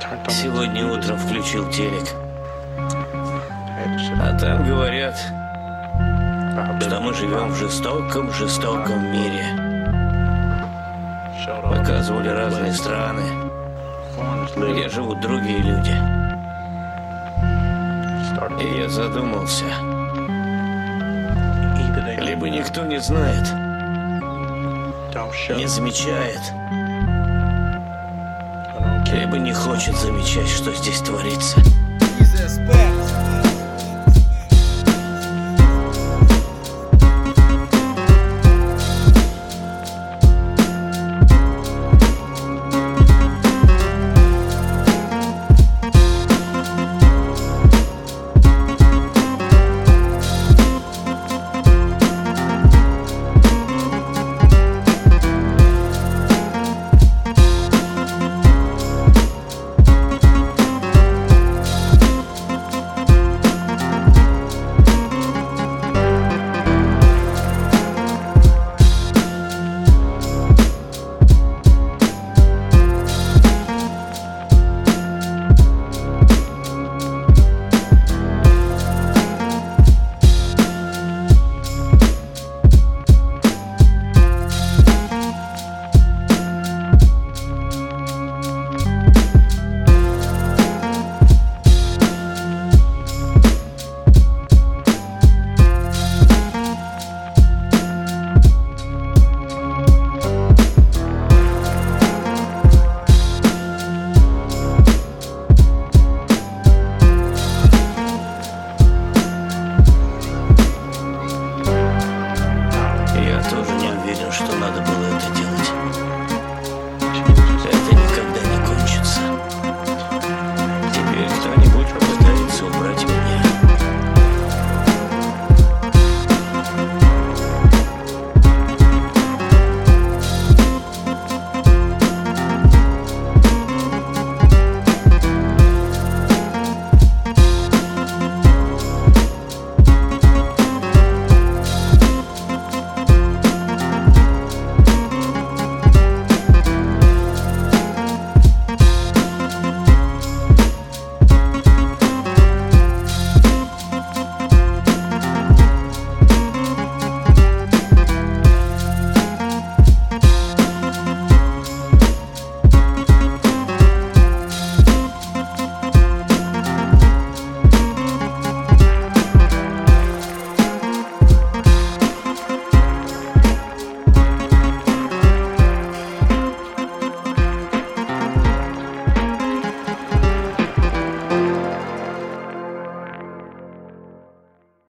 Сегодня утром включил телек, а там говорят, что мы живем в жестоком мире. Показывали разные страны, где живут другие люди. И я задумался, либо никто не знает, не замечает, либо не хочет замечать, что здесь творится.